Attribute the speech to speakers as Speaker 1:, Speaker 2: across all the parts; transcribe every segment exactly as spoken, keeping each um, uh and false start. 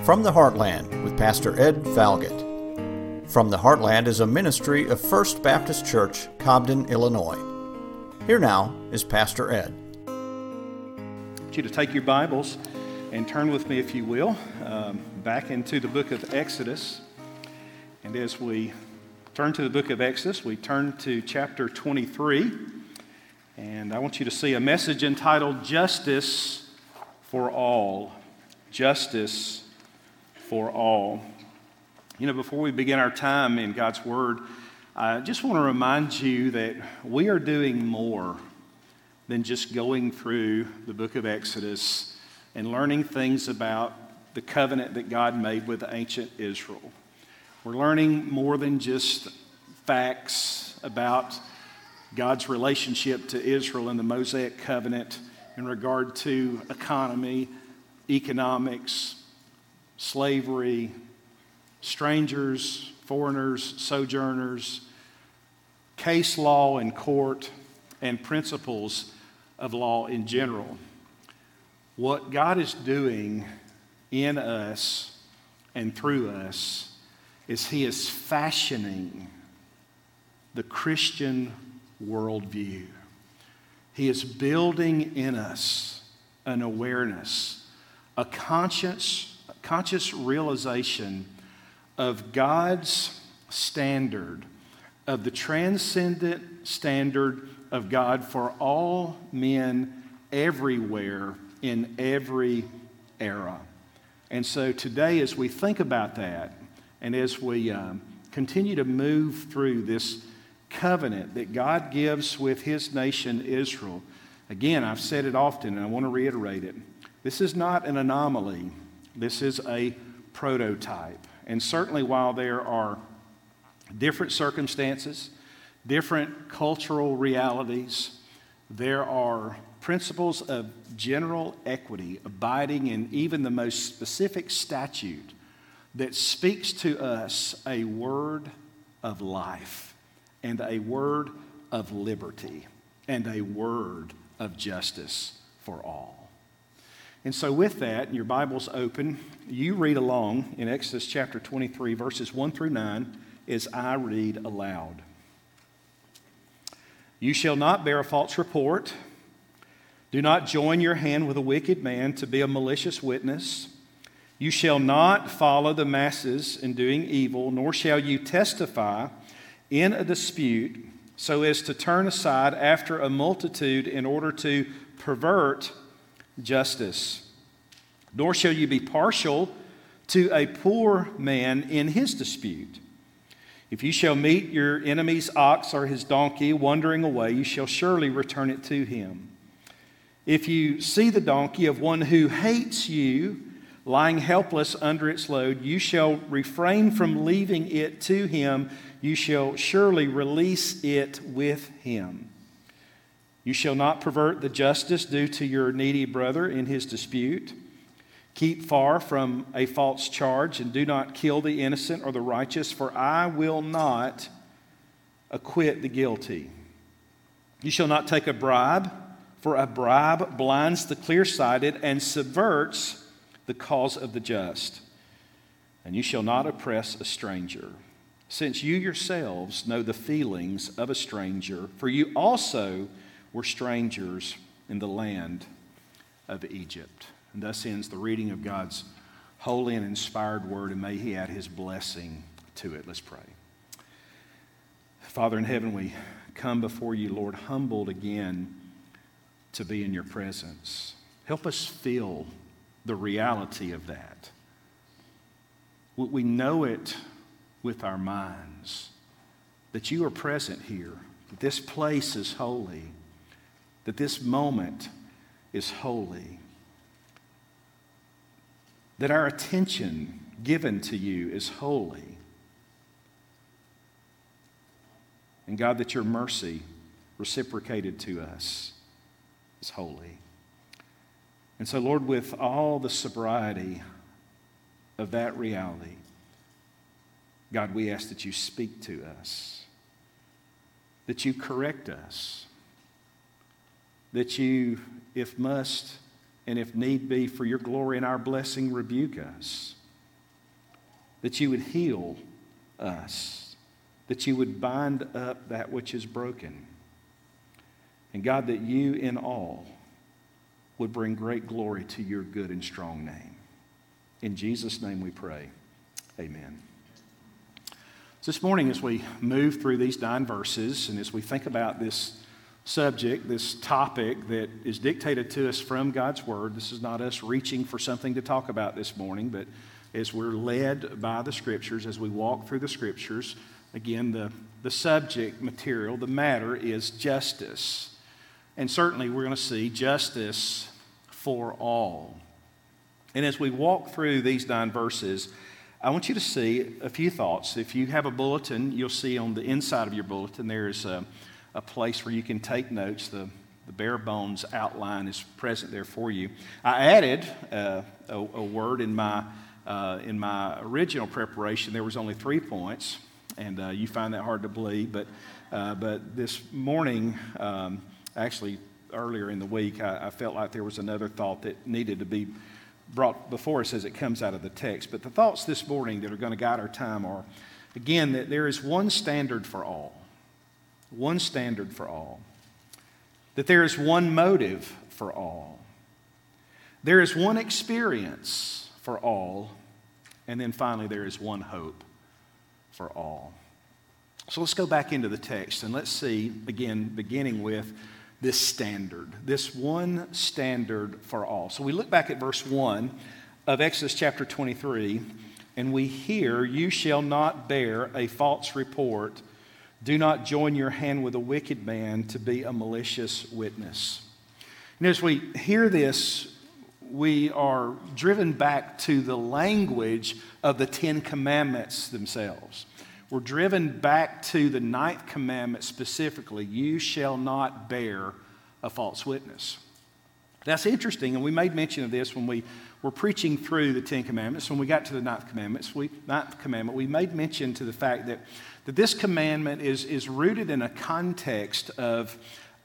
Speaker 1: From the Heartland with Pastor Ed Falgett. From the Heartland is a ministry of First Baptist Church, Cobden, Illinois. Here now is Pastor Ed.
Speaker 2: I want you to take your Bibles and turn with me, if you will, um, back into the book of Exodus. And as we turn to the book of Exodus, we turn to chapter twenty-three. And I want you to see a message entitled Justice for All. Justice for All. You know, before we begin our time in God's Word, I just want to remind you that we are doing more than just going through the book of Exodus and learning things about the covenant that God made with ancient Israel. We're learning more than just facts about God's relationship to Israel and the Mosaic covenant in regard to economy, economics, slavery, strangers, foreigners, sojourners, case law in court, and principles of law in general. What God is doing in us and through us is He is fashioning the Christian worldview. He is building in us an awareness, a conscious, conscious realization of God's standard, of the transcendent standard of God for all men everywhere in every era. And so today, as we think about that, and as we um, continue to move through this covenant that God gives with His nation Israel, again, I've said it often, and I want to reiterate it. This is not an anomaly. This is a prototype. And certainly while there are different circumstances, different cultural realities, there are principles of general equity abiding in even the most specific statute that speaks to us a word of life and a word of liberty and a word of justice for all. And so with that, your Bible's open. You read along in Exodus chapter twenty-three, verses one through nine, as I read aloud. You shall not bear a false report. Do not join your hand with a wicked man to be a malicious witness. You shall not follow the masses in doing evil, nor shall you testify in a dispute so as to turn aside after a multitude in order to pervert justice. Nor shall you be partial to a poor man in his dispute. If you shall meet your enemy's ox or his donkey wandering away, you shall surely return it to him. If you see the donkey of one who hates you lying helpless under its load, you shall refrain from leaving it to him. You shall surely release it with him. You shall not pervert the justice due to your needy brother in his dispute. Keep far from a false charge and do not kill the innocent or the righteous, for I will not acquit the guilty. You shall not take a bribe, for a bribe blinds the clear-sighted and subverts the cause of the just. And you shall not oppress a stranger, since you yourselves know the feelings of a stranger, for you also were strangers in the land of Egypt. And thus ends the reading of God's holy and inspired word, and may He add His blessing to it. Let's pray. Father in heaven, we come before You, Lord, humbled again to be in Your presence. Help us feel the reality of that. We know it with our minds, that You are present here, that this place is holy, that this moment is holy, that our attention given to You is holy. And God, that Your mercy reciprocated to us is holy. And so, Lord, with all the sobriety of that reality, God, we ask that You speak to us, that You correct us, that You, if must, and if need be, for Your glory and our blessing, rebuke us. that you would heal us, that you would bind up that which is broken. And God, that you in all would bring great glory to your good and strong name. In Jesus' name we pray. Amen. So this morning, as we move through these nine verses, and as we think about this subject, this topic that is dictated to us from God's Word, this is not us reaching for something to talk about this morning, but as we're led by the Scriptures, as we walk through the Scriptures, again, the, the subject material, the matter is justice. And certainly we're going to see justice for all. And as we walk through these nine verses, I want you to see a few thoughts. If you have a bulletin, you'll see on the inside of your bulletin there is a, a place where you can take notes. The, the bare bones outline is present there for you. I added uh, a, a word in my uh, in my original preparation. There was only three points, and uh, you find that hard to believe. But uh, but this morning, um, actually earlier in the week, I, I felt like there was another thought that needed to be brought before us as it comes out of the text. But the thoughts this morning that are going to guide our time are, again, that there is one standard for all. One standard for all. That there is one motive for all. There is one experience for all. And then finally, there is one hope for all. So let's go back into the text and let's see, again, beginning with this standard, this one standard for all. So we look back at verse one of Exodus chapter twenty-three, and we hear, "You shall not bear a false report. Do not join your hand with a wicked man to be a malicious witness." And as we hear this, we are driven back to the language of the Ten Commandments themselves. We're driven back to the ninth commandment specifically, "You shall not bear a false witness." That's interesting, and we made mention of this when we were preaching through the Ten Commandments. When we got to the ninth commandments, we, ninth commandment, we made mention to the fact that, that this commandment is, is rooted in a context of,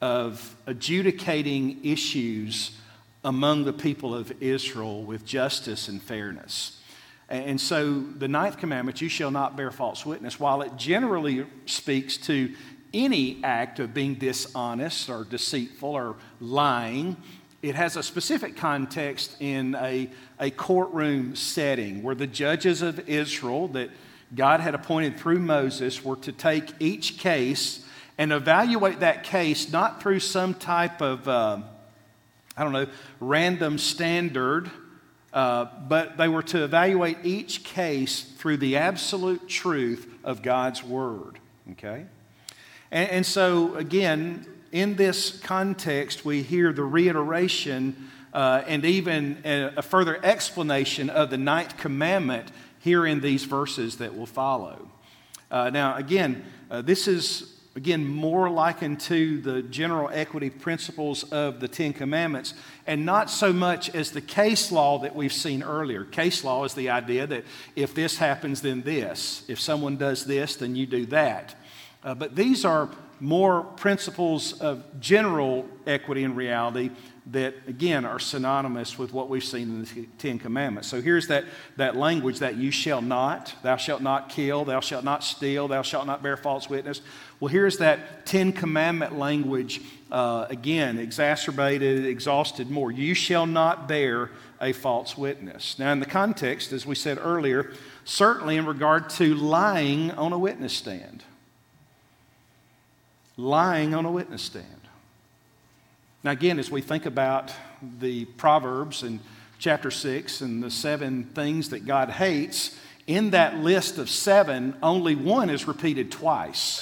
Speaker 2: of adjudicating issues among the people of Israel with justice and fairness. And so the ninth commandment, "You shall not bear false witness," while it generally speaks to any act of being dishonest or deceitful or lying, it has a specific context in a, a courtroom setting where the judges of Israel that God had appointed through Moses were to take each case and evaluate that case not through some type of, uh, I don't know, random standard, Uh, but they were to evaluate each case through the absolute truth of God's Word, okay? And, and so, again, in this context, we hear the reiteration uh, and even a, a further explanation of the ninth commandment here in these verses that will follow. Uh, now, again, uh, this is... Again, more likened to the general equity principles of the Ten Commandments, and not so much as the case law that we've seen earlier. Case law is the idea that if this happens, then this. If someone does this, then you do that. Uh, but these are more principles of general equity and reality that, again, are synonymous with what we've seen in the Ten Commandments. So here's that, that language that "you shall not," "thou shalt not kill," "thou shalt not steal," "thou shalt not bear false witness." Well, here's that Ten Commandment language, uh, again, exacerbated, exhausted more. "You shall not bear a false witness." Now, in the context, as we said earlier, certainly in regard to lying on a witness stand. Lying on a witness stand. Now, again, as we think about the Proverbs in chapter six and the seven things that God hates, in that list of seven, only one is repeated twice.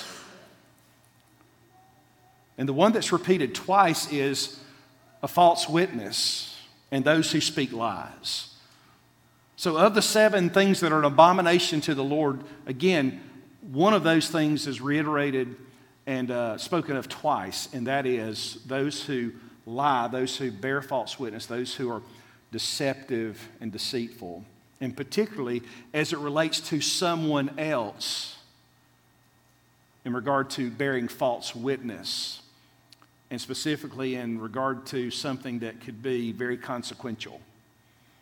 Speaker 2: And the one that's repeated twice is a false witness and those who speak lies. So of the seven things that are an abomination to the Lord, again, one of those things is reiterated and uh, spoken of twice, and that is those who lie, those who bear false witness, those who are deceptive and deceitful, and particularly as it relates to someone else in regard to bearing false witness, and specifically in regard to something that could be very consequential.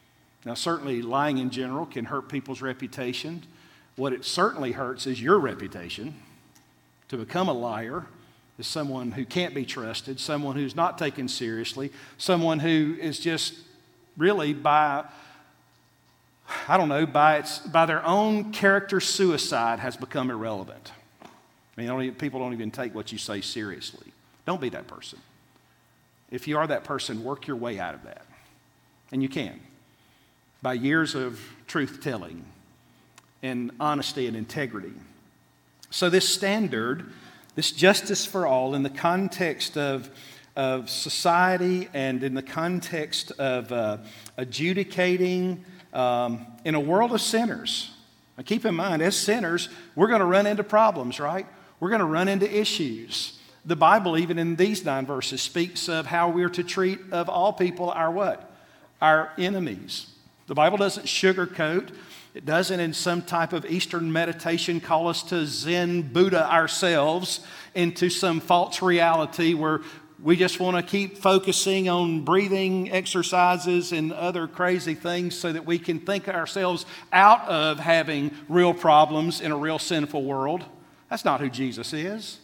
Speaker 2: Now, certainly lying in general can hurt people's reputation. What it certainly hurts is your reputation. To become a liar is someone who can't be trusted, someone who's not taken seriously, someone who is just really by, I don't know, by its by their own character suicide has become irrelevant. I mean, don't even, people don't even take what you say seriously. Don't be that person. If you are that person, work your way out of that. And you can. By years of truth-telling and honesty and integrity. So this standard, this justice for all in the context of, of society and in the context of uh, adjudicating um, in a world of sinners. Now keep in mind, as sinners, we're going to run into problems, right? We're going to run into issues. The Bible, even in these nine verses, speaks of how we're to treat of all people our what? Our enemies. The Bible doesn't sugarcoat. It doesn't, in some type of Eastern meditation, call us to Zen Buddha ourselves into some false reality where we just want to keep focusing on breathing exercises and other crazy things so that we can think ourselves out of having real problems in a real sinful world. That's not who Jesus is.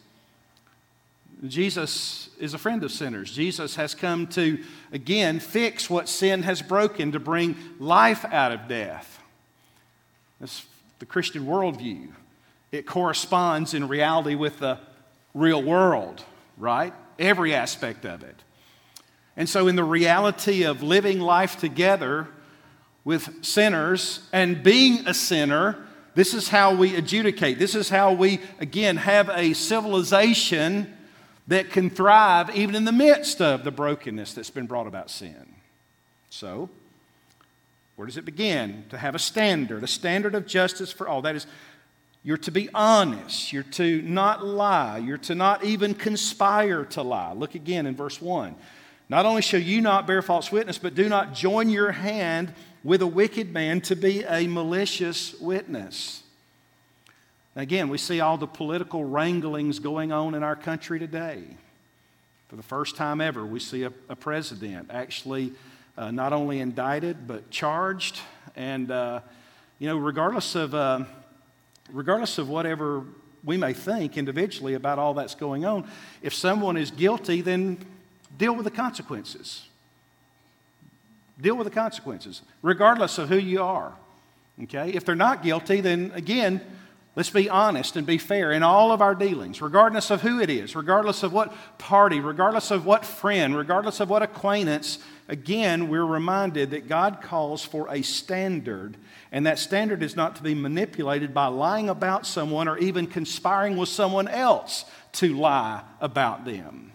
Speaker 2: Jesus is a friend of sinners. Jesus has come to, again, fix what sin has broken, to bring life out of death. That's the Christian worldview. It corresponds in reality with the real world, right? Every aspect of it. And so in the reality of living life together with sinners and being a sinner, this is how we adjudicate. This is how we, again, have a civilization that can thrive even in the midst of the brokenness that's been brought about sin. So, where does it begin? To have a standard, a standard of justice for all. That is, you're to be honest. You're to not lie. You're to not even conspire to lie. Look again in verse one. Not only shall you not bear false witness, but do not join your hand with a wicked man to be a malicious witness. Again, we see all the political wranglings going on in our country today. For the first time ever, we see a, a president actually uh, not only indicted, but charged. And, uh, you know, regardless of, uh, regardless of whatever we may think individually about all that's going on, if someone is guilty, then deal with the consequences. Deal with the consequences, regardless of who you are. Okay? If they're not guilty, then again, let's be honest and be fair in all of our dealings, regardless of who it is, regardless of what party, regardless of what friend, regardless of what acquaintance. Again, we're reminded that God calls for a standard, and that standard is not to be manipulated by lying about someone or even conspiring with someone else to lie about them.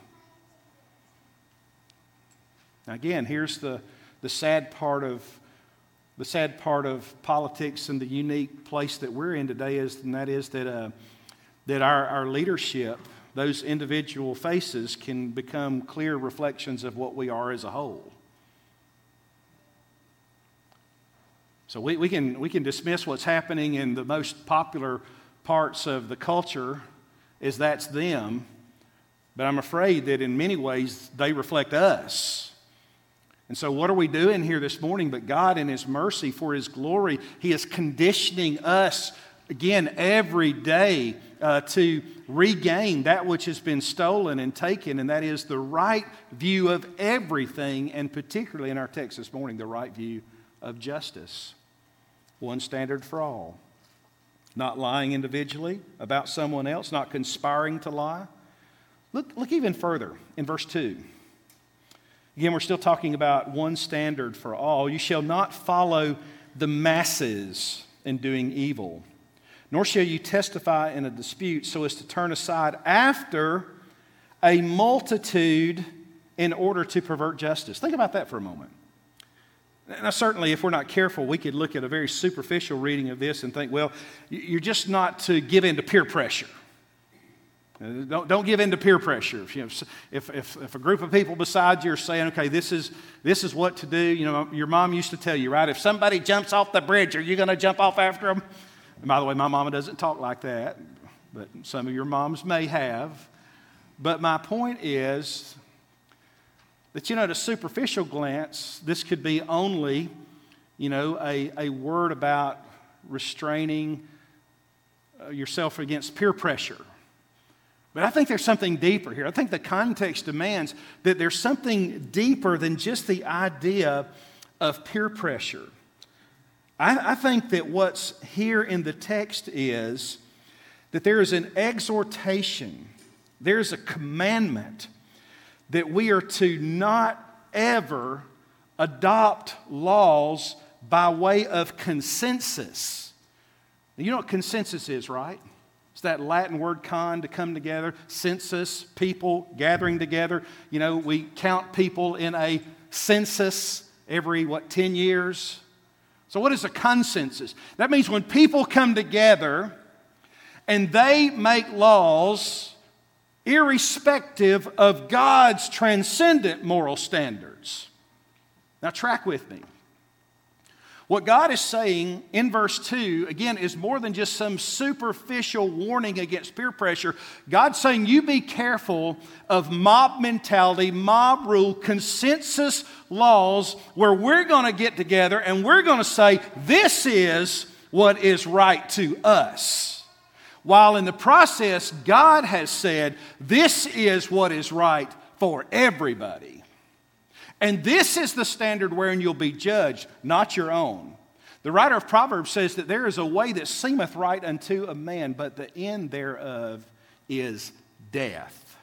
Speaker 2: Now again, here's the, the sad part of The sad part of politics and the unique place that we're in today is, and that is that uh, that our, our leadership, those individual faces, can become clear reflections of what we are as a whole. So we, we can we can dismiss what's happening in the most popular parts of the culture as that's them, but I'm afraid that in many ways they reflect us. And so what are we doing here this morning? But God, in His mercy, for His glory, He is conditioning us, again, every day uh, to regain that which has been stolen and taken, and that is the right view of everything, and particularly in our text this morning, the right view of justice. One standard for all. Not lying individually about someone else, not conspiring to lie. Look, look even further in verse two. Again, we're still talking about one standard for all. You shall not follow the masses in doing evil, nor shall you testify in a dispute so as to turn aside after a multitude in order to pervert justice. Think about that for a moment. Now, certainly, if we're not careful, we could look at a very superficial reading of this and think, well, you're just not to give in to peer pressure. Don't, don't give in to peer pressure. If, you know, if, if, if a group of people beside you are saying, okay, this is, this is what to do, you know, your mom used to tell you, right? If somebody jumps off the bridge, are you going to jump off after them? And by the way, my mama doesn't talk like that, but some of your moms may have. But my point is that, you know, at a superficial glance, this could be only you know, a, a word about restraining yourself against peer pressure. But I think there's something deeper here. I think the context demands that there's something deeper than just the idea of peer pressure. I, I think that what's here in the text is that there is an exhortation, there's a commandment that we are to not ever adopt laws by way of consensus. You know what consensus is, right? It's that Latin word con, to come together. Census, people gathering together. You know, we count people in a census every, what, ten years? So what is a consensus? That means when people come together and they make laws irrespective of God's transcendent moral standards. Now track with me. What God is saying in verse two, again, is more than just some superficial warning against peer pressure. God's saying you be careful of mob mentality, mob rule, consensus laws where we're going to get together and we're going to say this is what is right to us. While in the process, God has said this is what is right for everybody. And this is the standard wherein you'll be judged, not your own. The writer of Proverbs says that there is a way that seemeth right unto a man, but the end thereof is death.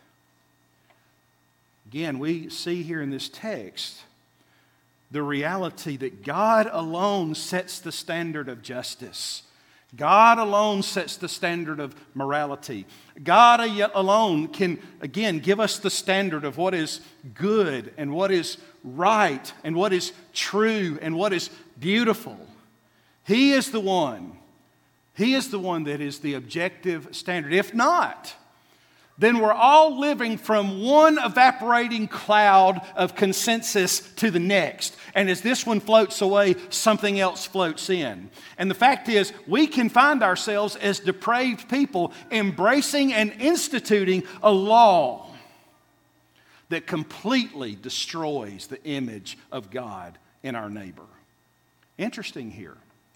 Speaker 2: Again, we see here in this text the reality that God alone sets the standard of justice. God alone sets the standard of morality. God alone can, again, give us the standard of what is good and what is right and what is true and what is beautiful. He is the one. He is the one that is the objective standard. If not, then we're all living from one evaporating cloud of consensus to the next. And as this one floats away, something else floats in. And the fact is, we can find ourselves as depraved people embracing and instituting a law that completely destroys the image of God in our neighbor. Interesting here.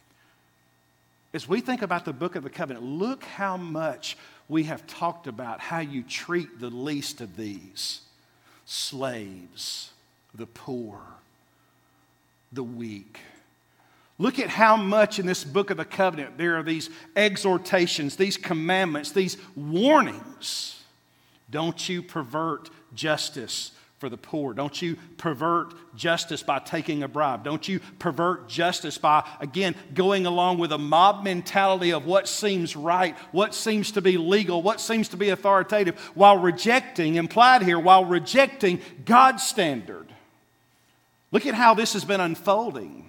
Speaker 2: As we think about the book of the covenant, look how much we have talked about how you treat the least of these. Slaves, the poor, the weak. Look at how much in this book of the covenant there are these exhortations, these commandments, these warnings. Don't you pervert justice for the poor. Don't you pervert justice by taking a bribe. Don't you pervert justice by, again, going along with a mob mentality of what seems right, what seems to be legal, what seems to be authoritative, while rejecting, implied here, while rejecting God's standard. Look at how this has been unfolding.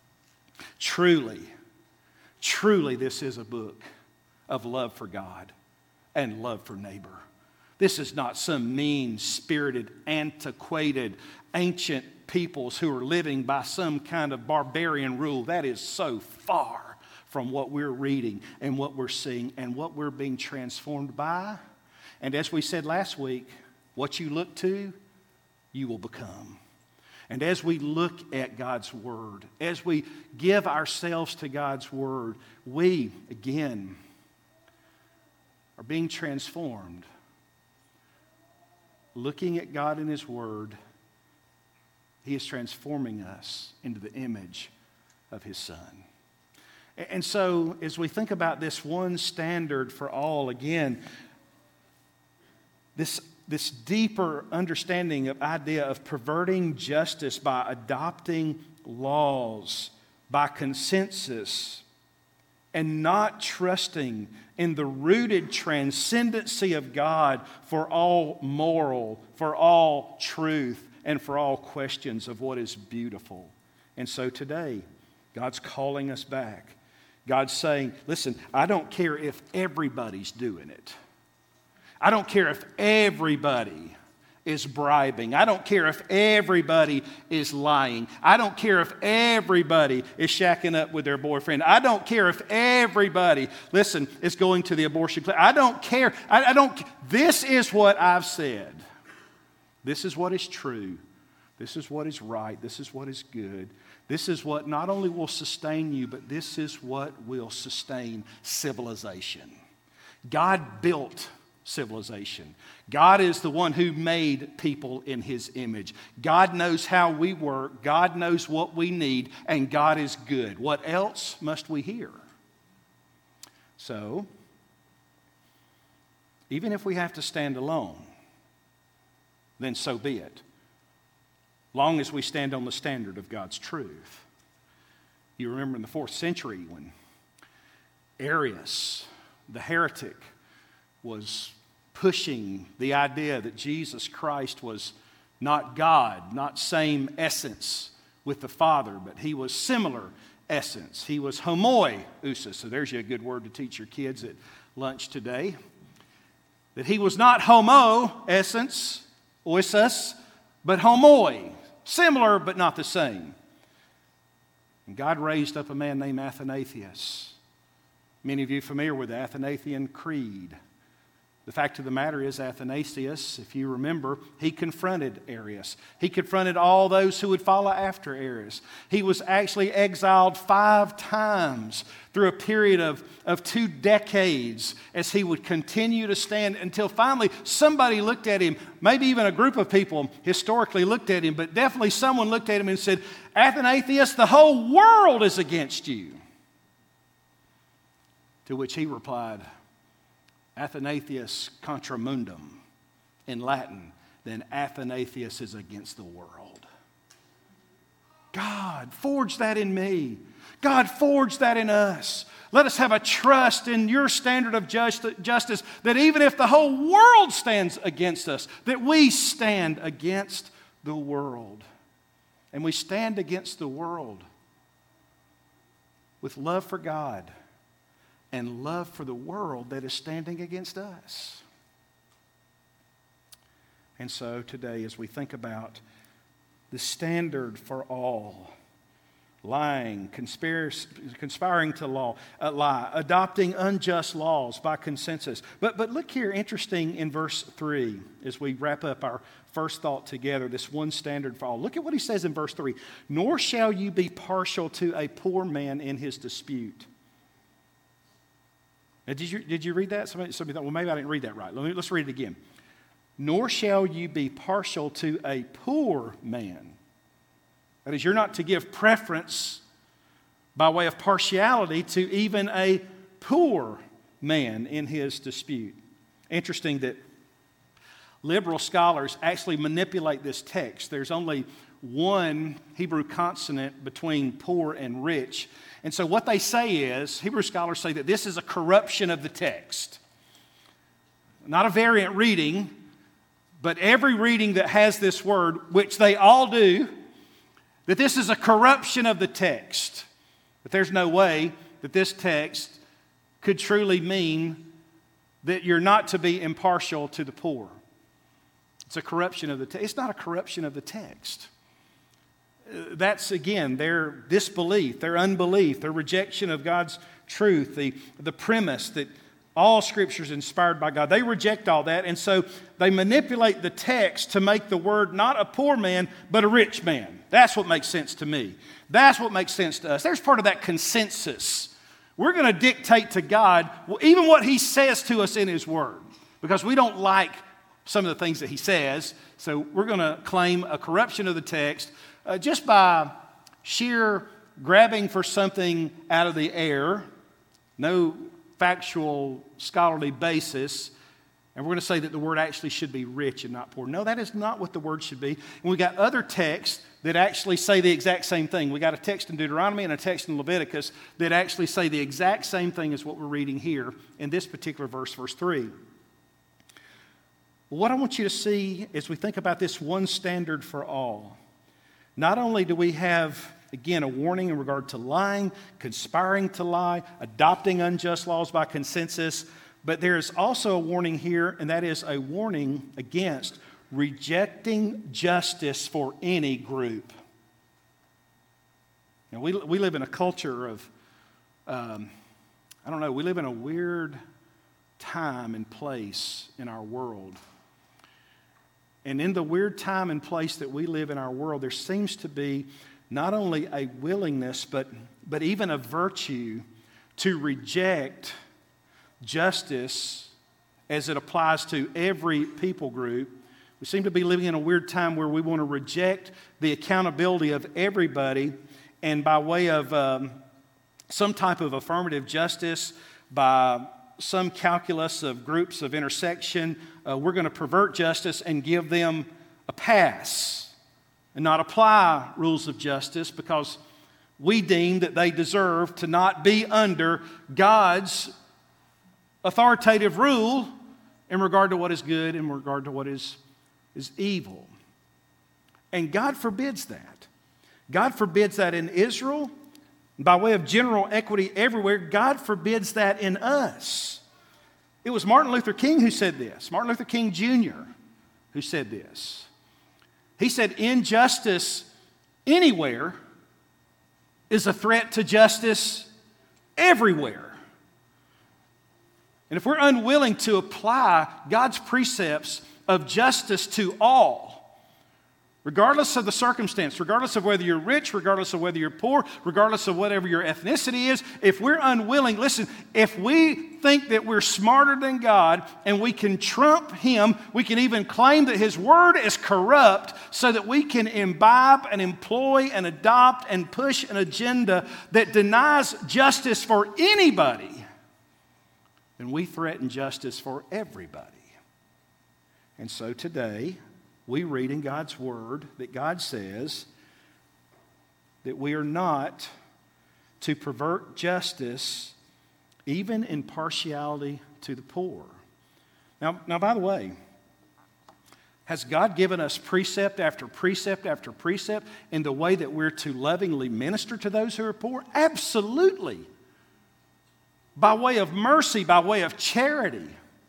Speaker 2: Truly, truly this is a book of love for God and love for neighbor. This is not some mean-spirited, antiquated, ancient peoples who are living by some kind of barbarian rule. That is so far from what we're reading and what we're seeing and what we're being transformed by. And as we said last week, what you look to, you will become. And as we look at God's Word, as we give ourselves to God's Word, we, again, are being transformed. Looking at God in His Word, He is transforming us into the image of His Son. And so, as we think about this one standard for all, again, this, this deeper understanding of idea of perverting justice by adopting laws, by consensus, and not trusting in the rooted transcendency of God for all moral, for all truth, and for all questions of what is beautiful. And so today, God's calling us back. God's saying, listen, I don't care if everybody's doing it. I don't care if everybody is bribing. I don't care if everybody is lying. I don't care if everybody is shacking up with their boyfriend. I don't care if everybody, listen, is going to the abortion clinic. I don't care. I, I don't. This is what I've said. This is what is true. This is what is right. This is what is good. This is what not only will sustain you, but this is what will sustain civilization. God built civilization. God is the one who made people in His image. God knows how we work. God knows what we need, and God is good. What else must we hear? So, even if we have to stand alone, then so be it. Long as we stand on the standard of God's truth. You remember in the fourth century when Arius, the heretic, was pushing the idea that Jesus Christ was not God, not same essence with the Father, but He was similar essence. He was homoousios. So there's you a good word to teach your kids at lunch today. That He was not homo essence, oisos, but homoi, similar but not the same. And God raised up a man named Athanasius. Many of you are familiar with the Athanasian Creed. The fact of the matter is, Athanasius, if you remember, he confronted Arius. He confronted all those who would follow after Arius. He was actually exiled five times through a period of, of two decades as he would continue to stand until finally somebody looked at him, maybe even a group of people historically looked at him, but definitely someone looked at him and said, "Athanasius, the whole world is against you." To which he replied, "Athanasius contra mundum," in Latin, then Athanasius is against the world. God, forge that in me. God, forge that in us. Let us have a trust in your standard of justice that even if the whole world stands against us, that we stand against the world. And we stand against the world with love for God and love for the world that is standing against us. And so today, as we think about the standard for all, lying, conspiracy, conspiring to law, uh, lie, adopting unjust laws by consensus. But, but look here, interesting in verse three, as we wrap up our first thought together, this one standard for all. Look at what he says in verse three. "Nor shall you be partial to a poor man in his dispute." Now, did you, did you read that? Somebody, somebody thought, well, maybe I didn't read that right. Let me, let's read it again. "Nor shall you be partial to a poor man." That is, you're not to give preference by way of partiality to even a poor man in his dispute. Interesting that liberal scholars actually manipulate this text. There's only one Hebrew consonant between poor and rich. And so what they say is, Hebrew scholars say that this is a corruption of the text. Not a variant reading, but every reading that has this word, which they all do, that this is a corruption of the text. That there's no way that this text could truly mean that you're not to be impartial to the poor. It's a corruption of the text. It's not a corruption of the text. That's, again, their disbelief, their unbelief, their rejection of God's truth, the, the premise that all Scripture is inspired by God. They reject all that, and so they manipulate the text to make the word not a poor man, but a rich man. That's what makes sense to me. That's what makes sense to us. There's part of that consensus. We're going to dictate to God even what He says to us in His Word, because we don't like some of the things that He says, so we're going to claim a corruption of the text uh, just by sheer grabbing for something out of the air, no factual, scholarly basis, and we're going to say that the word actually should be rich and not poor. No, that is not what the word should be. And we've got other texts that actually say the exact same thing. We got a text in Deuteronomy and a text in Leviticus that actually say the exact same thing as what we're reading here in this particular verse, verse three. What I want you to see as we think about this one standard for all, not only do we have, again, a warning in regard to lying, conspiring to lie, adopting unjust laws by consensus, but there is also a warning here, and that is a warning against rejecting justice for any group. Now, we, we live in a culture of, um, I don't know, we live in a weird time and place in our world. And in the weird time and place that we live in our world, there seems to be not only a willingness, but, but even a virtue to reject justice as it applies to every people group. We seem to be living in a weird time where we want to reject the accountability of everybody, and by way of um, some type of affirmative justice, by some calculus of groups of intersection, uh, we're going to pervert justice and give them a pass and not apply rules of justice because we deem that they deserve to not be under God's authoritative rule in regard to what is good, in regard to what is, is evil. And God forbids that. God forbids that in Israel. By way of general equity everywhere, God forbids that in us. It was Martin Luther King who said this, Martin Luther King Junior who said this. He said, injustice anywhere is a threat to justice everywhere. And if we're unwilling to apply God's precepts of justice to all, regardless of the circumstance, regardless of whether you're rich, regardless of whether you're poor, regardless of whatever your ethnicity is, if we're unwilling, listen, if we think that we're smarter than God and we can trump Him, we can even claim that His Word is corrupt so that we can imbibe and employ and adopt and push an agenda that denies justice for anybody, then we threaten justice for everybody. And so today, we read in God's Word that God says that we are not to pervert justice, even in partiality to the poor. Now, now, by the way, has God given us precept after precept after precept in the way that we're to lovingly minister to those who are poor? Absolutely. By way of mercy, by way of charity.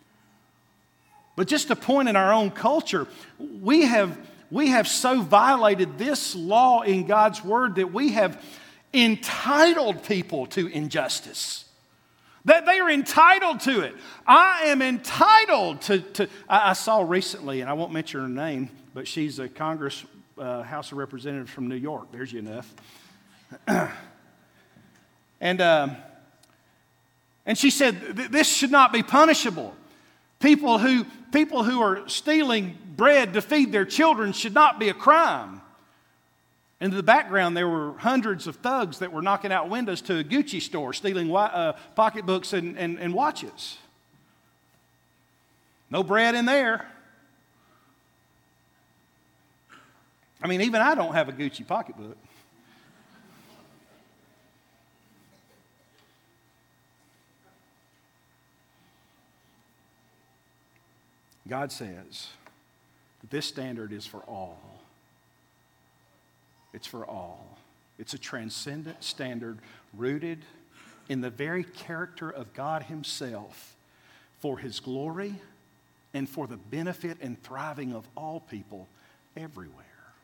Speaker 2: But just a point in our own culture, we have, we have so violated this law in God's Word that we have entitled people to injustice. That they are entitled to it. I am entitled to... to I, I saw recently, and I won't mention her name, but she's a Congress, uh, House of Representatives from New York. There's you enough. and, uh, and she said, this should not be punishable. People who, people who are stealing bread to feed their children should not be a crime. And in the background, there were hundreds of thugs that were knocking out windows to a Gucci store, stealing uh, pocketbooks and, and, and watches. No bread in there. I mean, even I don't have a Gucci pocketbook. God says that this standard is for all. It's for all. It's a transcendent standard rooted in the very character of God Himself for His glory and for the benefit and thriving of all people everywhere.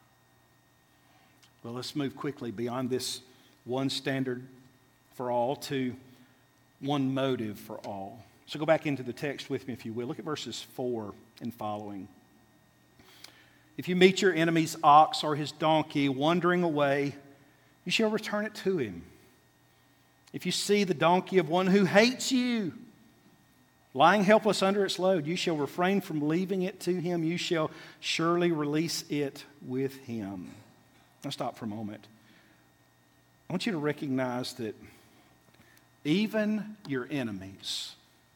Speaker 2: Well, let's move quickly beyond this one standard for all to one motive for all. So go back into the text with me, if you will. Look at verses four and following. If you meet your enemy's ox or his donkey wandering away, you shall return it to him. If you see the donkey of one who hates you lying helpless under its load, you shall refrain from leaving it to him. You shall surely release it with him. Now stop for a moment. I want you to recognize that even your enemies,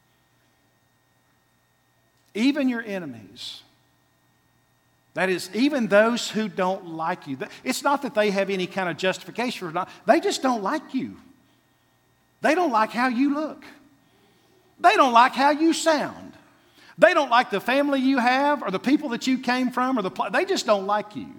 Speaker 2: even your enemies, that is, even those who don't like you. It's not that they have any kind of justification for not. They just don't like you. They don't like how you look. They don't like how you sound. They don't like the family you have or the people that you came from or the pl- they just don't like you.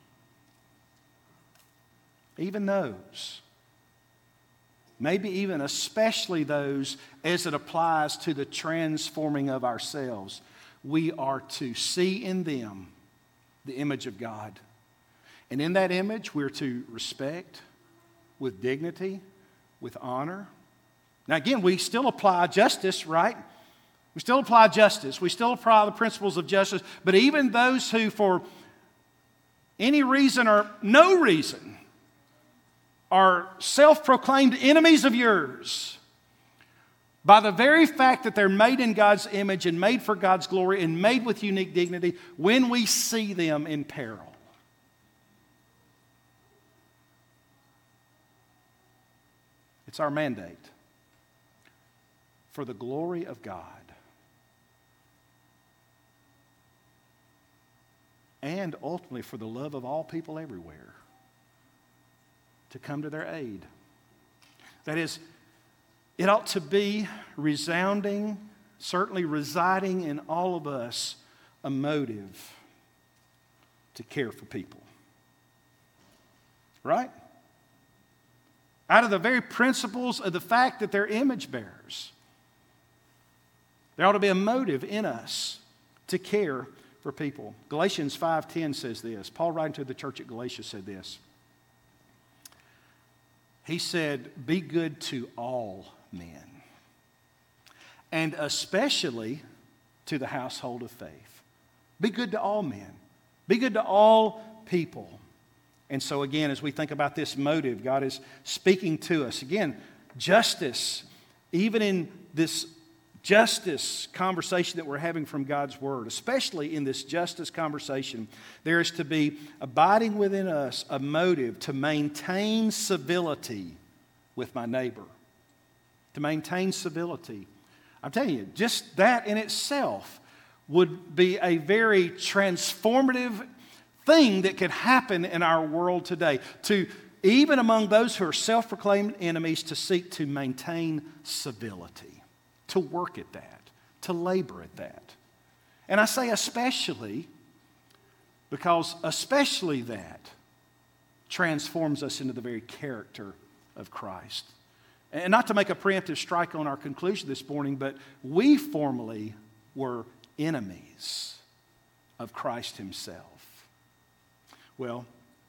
Speaker 2: Even those. Maybe even especially those as it applies to the transforming of ourselves. We are to see in them the image of God. And in that image, we're to respect with dignity, with honor. Now again, we still apply justice, right? We still apply justice. We still apply the principles of justice. But even those who for any reason or no reason are self-proclaimed enemies of yours by the very fact that they're made in God's image and made for God's glory and made with unique dignity when we see them in peril. It's our mandate for the glory of God and ultimately for the love of all people everywhere to come to their aid. That is, it ought to be resounding, certainly residing in all of us, a motive to care for people. Right? Out of the very principles of the fact that they're image bearers, there ought to be a motive in us to care for people. Galatians five ten says this. Paul, writing to the church at Galatia, said this. He said, "Be good to all men, and especially to the household of faith." Be good to all men. Be good to all people. And so again, as we think about this motive, God is speaking to us. Again, justice, even in this justice conversation that we're having from God's Word, especially in this justice conversation, there is to be abiding within us a motive to maintain civility with my neighbor. To maintain civility. I'm telling you, just that in itself would be a very transformative thing that could happen in our world today. To, even among those who are self-proclaimed enemies, to seek to maintain civility. To work at that, to labor at that. And I say especially because especially that transforms us into the very character of Christ. And not to make a preemptive strike on our conclusion this morning, but we formerly were enemies of Christ Himself. Well,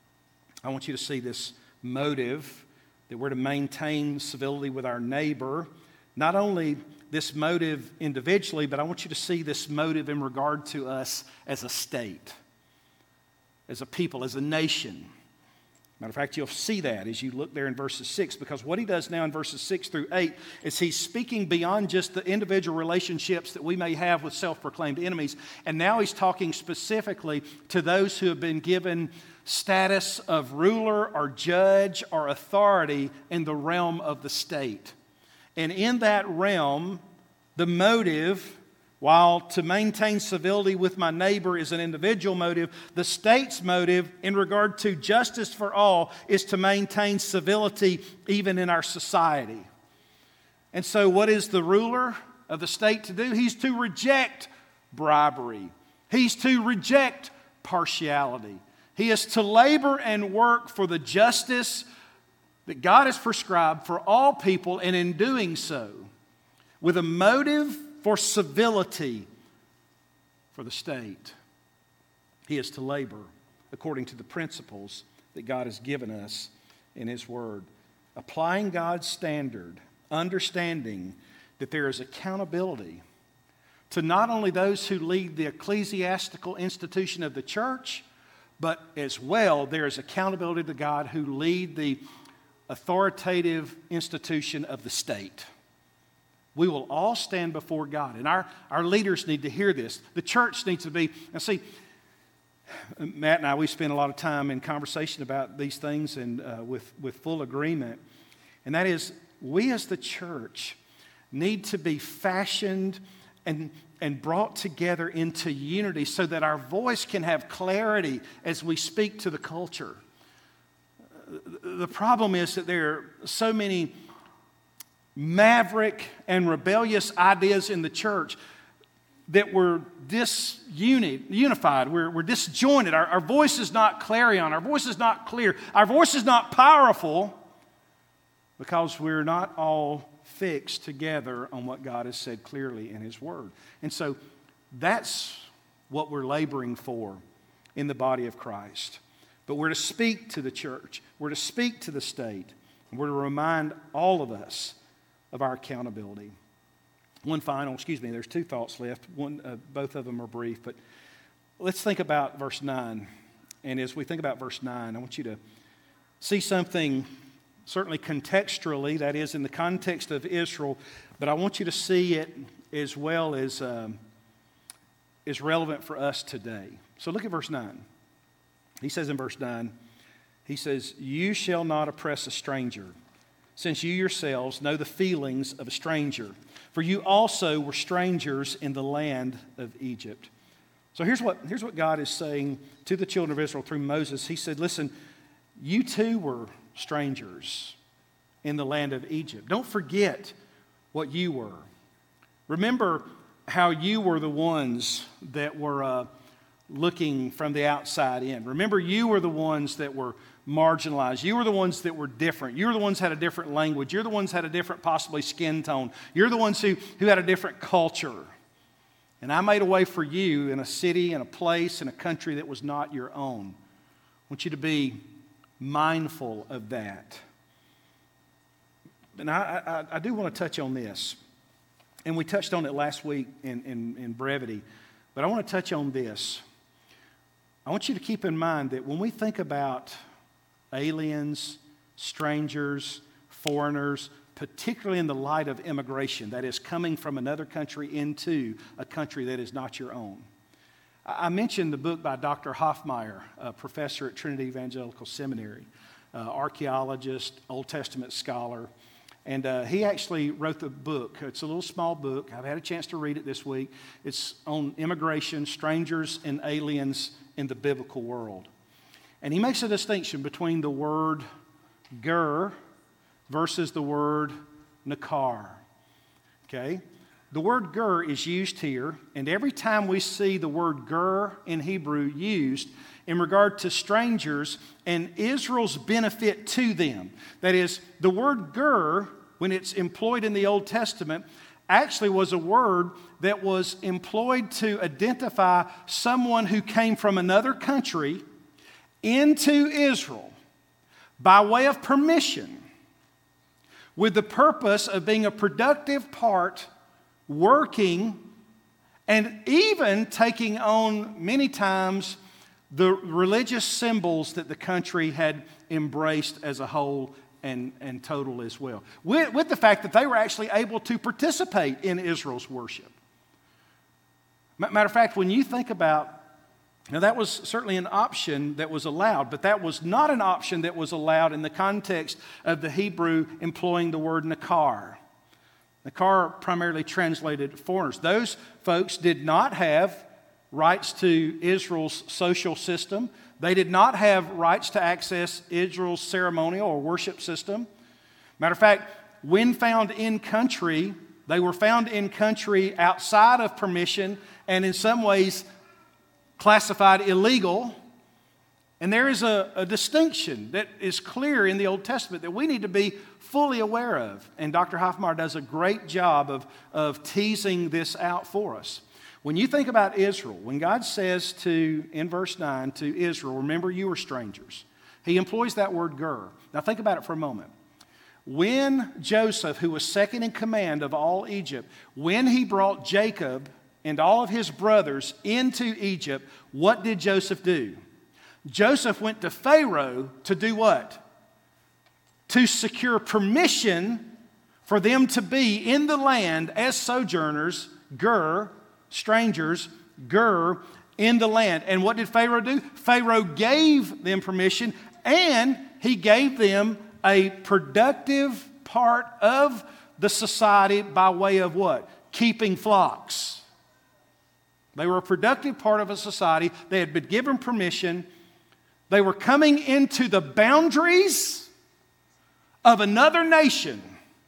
Speaker 2: I want you to see this motive that we're to maintain civility with our neighbor. Not only this motive individually, but I want you to see this motive in regard to us as a state, as a people, as a nation. Matter of fact, you'll see that as you look there in verses six, because what he does now in verses six through eight is he's speaking beyond just the individual relationships that we may have with self-proclaimed enemies, and now he's talking specifically to those who have been given status of ruler or judge or authority in the realm of the state. And in that realm, the motive, while to maintain civility with my neighbor is an individual motive, the state's motive in regard to justice for all is to maintain civility even in our society. And so what is the ruler of the state to do? He's to reject bribery. He's to reject partiality. He is to labor and work for the justice that God has prescribed for all people, and in doing so, with a motive for civility for the state, he is to labor according to the principles that God has given us in His Word. Applying God's standard, understanding that there is accountability to not only those who lead the ecclesiastical institution of the church, but as well there is accountability to God who lead the authoritative institution of the state. We will all stand before God, and our, our leaders need to hear this. The church needs to be, and see, Matt and I, we spend a lot of time in conversation about these things and uh, with, with full agreement, and that is, we as the church need to be fashioned and, and brought together into unity so that our voice can have clarity as we speak to the culture. The problem is that there are so many maverick and rebellious ideas in the church that we're disunified, we're, we're disjointed. Our, our voice is not clarion, our voice is not clear, our voice is not powerful because we're not all fixed together on what God has said clearly in His Word. And so that's what we're laboring for in the body of Christ. But we're to speak to the church. We're to speak to the state. And we're to remind all of us of our accountability. One final, excuse me, there's two thoughts left. One, uh, both of them are brief. But let's think about verse nine. And as we think about verse nine, I want you to see something certainly contextually, that is in the context of Israel, but I want you to see it as well as um, is relevant for us today. So look at verse nine. He says in verse nine, he says, "You shall not oppress a stranger, since you yourselves know the feelings of a stranger. For you also were strangers in the land of Egypt." So here's what, here's what God is saying to the children of Israel through Moses. He said, listen, you too were strangers in the land of Egypt. Don't forget what you were. Remember how you were the ones that were uh, looking from the outside in. Remember, you were the ones that were marginalized. You were the ones that were different. You were the ones that had a different language. You're the ones that had a different, possibly, skin tone. You're the ones who, who had a different culture. And I made a way for you in a city, in a place, in a country that was not your own. I want you to be mindful of that. And I, I, I do want to touch on this. And we touched on it last week in, in, in brevity. But I want to touch on this. I want you to keep in mind that when we think about aliens, strangers, foreigners, particularly in the light of immigration, that is coming from another country into a country that is not your own. I mentioned the book by Doctor Hoffmeyer, a professor at Trinity Evangelical Seminary, uh, archaeologist, Old Testament scholar. And uh, he actually wrote the book. It's a little small book. I've had a chance to read it this week. It's on immigration, strangers and aliens in the biblical world. And he makes a distinction between the word ger versus the word nakar. Okay? The word ger is used here, and every time we see the word ger in Hebrew used in regard to strangers and Israel's benefit to them, that is, the word ger, when it's employed in the Old Testament, actually was a word that was employed to identify someone who came from another country into Israel by way of permission, with the purpose of being a productive part, working, and even taking on many times the religious symbols that the country had embraced as a whole and, and total as well. With, with the fact that they were actually able to participate in Israel's worship. Matter of fact, when you think about, now that was certainly an option that was allowed, but that was not an option that was allowed in the context of the Hebrew employing the word nakar. Nakar primarily translated foreigners. Those folks did not have rights to Israel's social system. They did not have rights to access Israel's ceremonial or worship system. Matter of fact, when found in country, they were found in country outside of permission and in some ways classified illegal. And there is a, a distinction that is clear in the Old Testament that we need to be fully aware of. And Doctor Hoffmeyer does a great job of, of teasing this out for us. When you think about Israel, when God says to, in verse nine, to Israel, remember you were strangers, he employs that word ger. Now think about it for a moment. When Joseph, who was second in command of all Egypt, when he brought Jacob and all of his brothers into Egypt, what did Joseph do? Joseph went to Pharaoh to do what? To secure permission for them to be in the land as sojourners, ger, strangers, ger, in the land. And what did Pharaoh do? Pharaoh gave them permission, and he gave them a productive part of the society by way of what? Keeping flocks. They were a productive part of a society. They had been given permission. They were coming into the boundaries of another nation.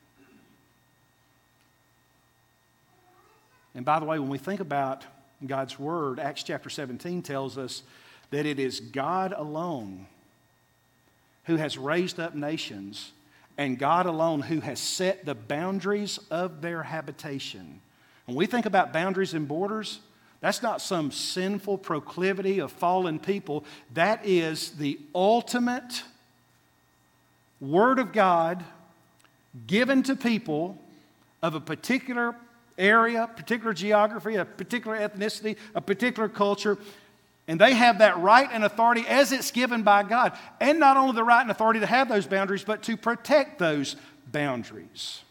Speaker 2: And by the way, when we think about God's Word, Acts chapter seventeen tells us that it is God alone who has raised up nations, and God alone who has set the boundaries of their habitation. When we think about boundaries and borders, that's not some sinful proclivity of fallen people. That is the ultimate Word of God given to people of a particular area, particular geography, a particular ethnicity, a particular culture. And they have that right and authority as it's given by God. And not only the right and authority to have those boundaries, but to protect those boundaries.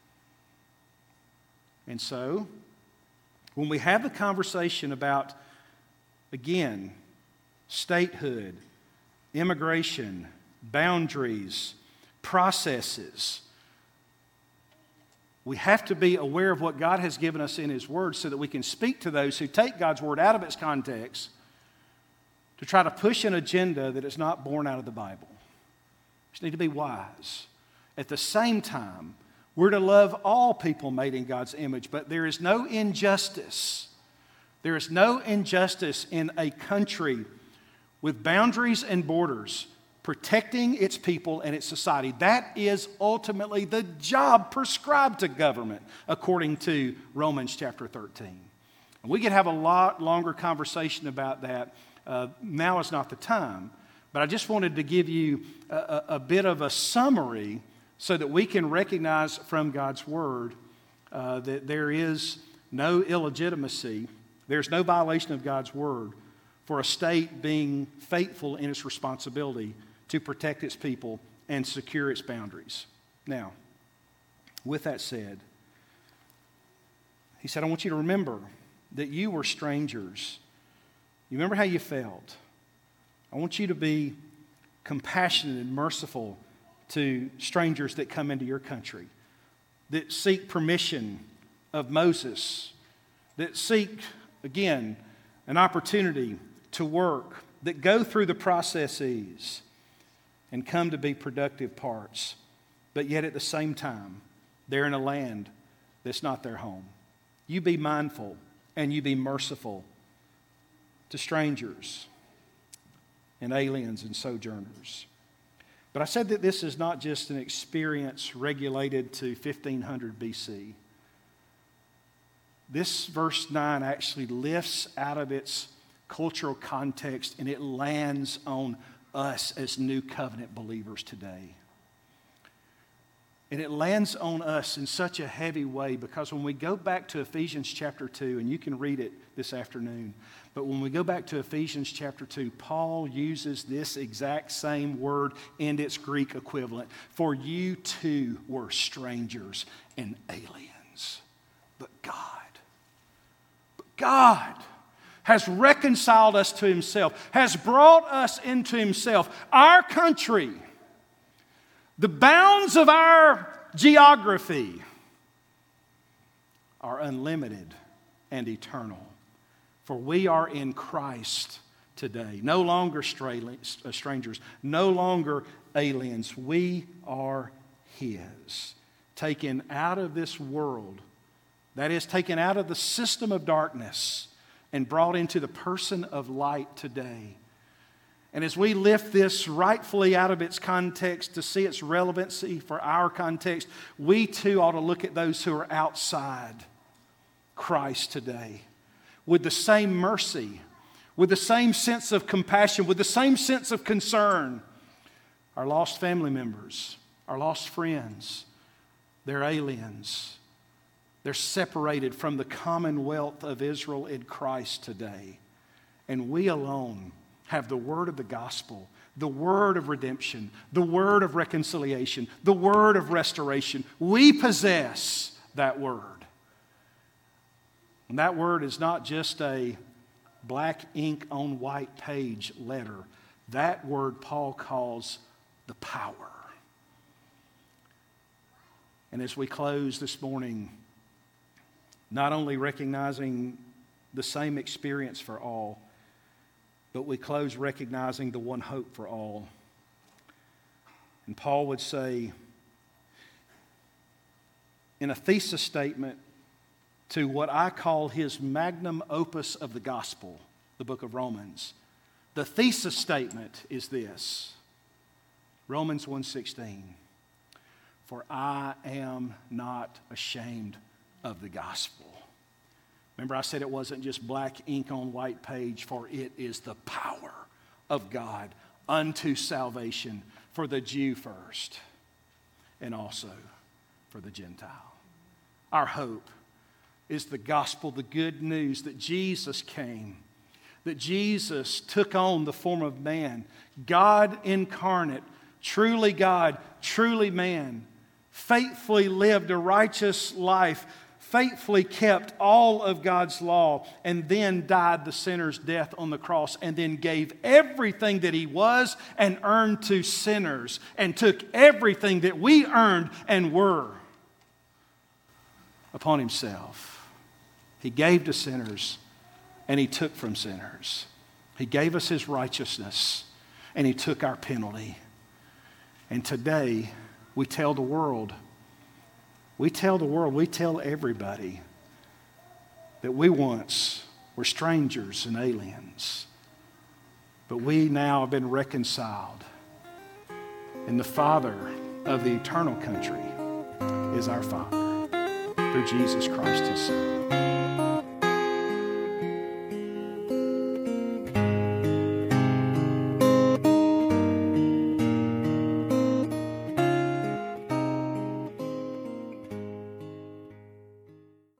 Speaker 2: And so, when we have the conversation about, again, statehood, immigration, boundaries, processes, we have to be aware of what God has given us in His Word so that we can speak to those who take God's Word out of its context to try to push an agenda that is not born out of the Bible. We just need to be wise. At the same time, we're to love all people made in God's image, but there is no injustice. There is no injustice in a country with boundaries and borders protecting its people and its society. That is ultimately the job prescribed to government, according to Romans chapter thirteen. And we could have a lot longer conversation about that. Uh, now is not the time, but I just wanted to give you a, a, a bit of a summary so that we can recognize from God's Word uh, that there is no illegitimacy, there's no violation of God's Word for a state being faithful in its responsibility to protect its people and secure its boundaries. Now, with that said, he said, I want you to remember that you were strangers. You remember how you felt. I want you to be compassionate and merciful to strangers that come into your country, that seek permission of Moses, that seek, again, an opportunity to work, that go through the processes and come to be productive parts, but yet at the same time, they're in a land that's not their home. You be mindful and you be merciful to strangers and aliens and sojourners. But I said that this is not just an experience regulated to fifteen hundred B C. This verse nine actually lifts out of its cultural context and it lands on us as new covenant believers today. And it lands on us in such a heavy way because when we go back to Ephesians chapter two, and you can read it this afternoon, but when we go back to Ephesians chapter two, Paul uses this exact same word and its Greek equivalent. For you too were strangers and aliens. But God, but God has reconciled us to Himself, has brought us into Himself. Our country, the bounds of our geography are unlimited and eternal. For we are in Christ today. No longer strangers, no longer aliens. We are His. Taken out of this world, that is, taken out of the system of darkness and brought into the person of light today. And as we lift this rightfully out of its context to see its relevancy for our context, we too ought to look at those who are outside Christ today with the same mercy, with the same sense of compassion, with the same sense of concern. Our lost family members, our lost friends, they're aliens. They're separated from the commonwealth of Israel in Christ today. And we alone have the word of the gospel, the word of redemption, the word of reconciliation, the word of restoration. We possess that word. And that word is not just a black ink on white page letter. That word Paul calls the power. And as we close this morning, not only recognizing the same experience for all, but we close recognizing the one hope for all. And Paul would say, in a thesis statement to what I call his magnum opus of the gospel, the book of Romans, the thesis statement is this: Romans one sixteen, for I am not ashamed of the gospel. Remember, I said it wasn't just black ink on white page, for it is the power of God unto salvation for the Jew first and also for the Gentile. Our hope is the gospel, the good news that Jesus came, that Jesus took on the form of man, God incarnate, truly God, truly man, faithfully lived a righteous life, faithfully kept all of God's law, and then died the sinner's death on the cross, and then gave everything that He was and earned to sinners, and took everything that we earned and were upon Himself. He gave to sinners, and He took from sinners. He gave us His righteousness, and He took our penalty. And today, we tell the world, we tell the world, we tell everybody that we once were strangers and aliens, but we now have been reconciled. And the Father of the eternal country is our Father through Jesus Christ, His Son.